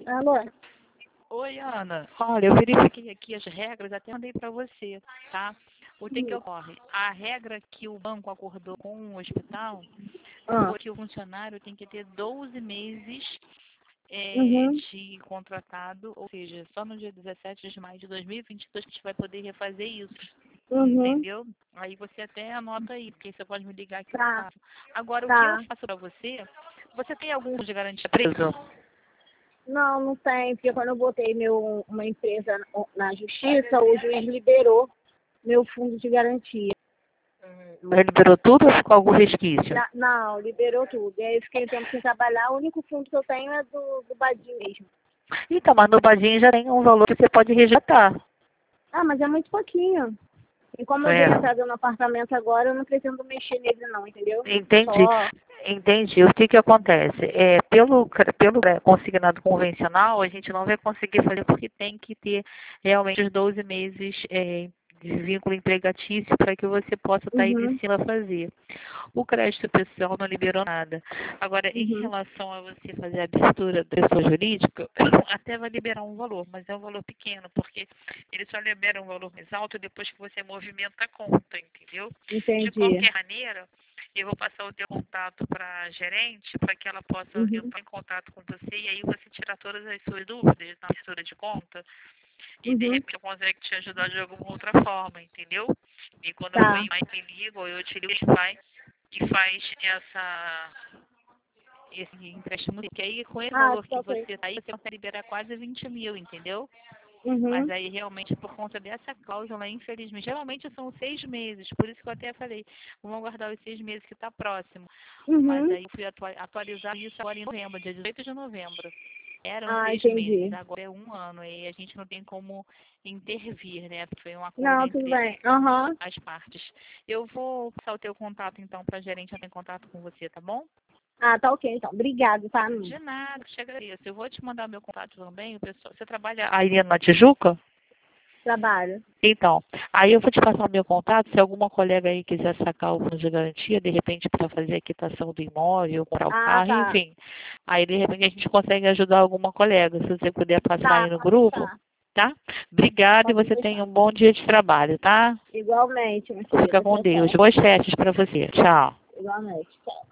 Alô? Oi, Ana. Olha, eu verifiquei aqui as regras, até mandei para você, tá? O que ocorre? A regra que o banco acordou com o hospital foi que o funcionário tem que ter 12 meses de contratado, ou seja, só no dia 17 de maio de 2022 que a gente vai poder refazer isso. Entendeu? Aí você até anota aí, porque você pode me ligar que eu faço. Agora, o que eu faço para você, você tem algum de garantia preso? Não, não tem, porque quando eu botei uma empresa na justiça, o juiz liberou meu fundo de garantia. Mas liberou tudo ou ficou algum resquício? Não, liberou tudo. E aí eu fiquei um tempo sem trabalhar, o único fundo que eu tenho é do Badim mesmo. Então, mas no Badinho já tem um valor que você pode resgatar. Ah, mas é muito pouquinho. E como eu dei entrada no apartamento agora, eu não pretendo mexer nele não, entendeu? Entendi. Entendi. O que acontece? Pelo consignado convencional, a gente não vai conseguir fazer porque tem que ter realmente os 12 meses de vínculo empregatício para que você possa estar iniciando a fazer. O crédito pessoal não liberou nada. Agora, em relação a você fazer a abertura da pessoa jurídica, até vai liberar um valor, mas é um valor pequeno, porque ele só libera um valor mais alto depois que você movimenta a conta, entendeu? Entendi. De qualquer maneira, eu vou passar o teu contato para a gerente, para que ela possa entrar em contato com você, e aí você tirar todas as suas dúvidas na abertura de conta, e de repente eu consigo te ajudar de alguma outra forma, entendeu? E quando eu for em mais me ligo, eu te ligo e faz esse empréstimo, porque aí com esse valor que você tá aí, você consegue liberar quase 20 mil, entendeu? Mas aí realmente por conta dessa cláusula, infelizmente, geralmente são 6 meses, por isso que eu até falei, vamos aguardar os 6 meses que está próximo. Mas aí fui atualizar isso agora em novembro, dia 18 de novembro. Eram 6 meses, agora é 1 ano, e a gente não tem como intervir, né? Porque foi um acordo entre as partes. Eu vou passar o teu contato, então, para a gerente entrar em contato com você, tá bom? Ah, tá ok, então. Obrigado, tá? De nada, te agradeço. Eu vou te mandar meu contato também, o pessoal. Você trabalha aí na Tijuca? Trabalho. Então, aí eu vou te passar o meu contato, se alguma colega aí quiser sacar o fundo de garantia, de repente para fazer a quitação do imóvel, comprar o carro, enfim. Aí de repente a gente consegue ajudar alguma colega, se você puder passar aí no grupo, tá? Obrigada e você tenha um bom dia de trabalho, tá? Igualmente, minha querida. Fica com Deus. Boas festas para você. Tchau. Igualmente. Tchau.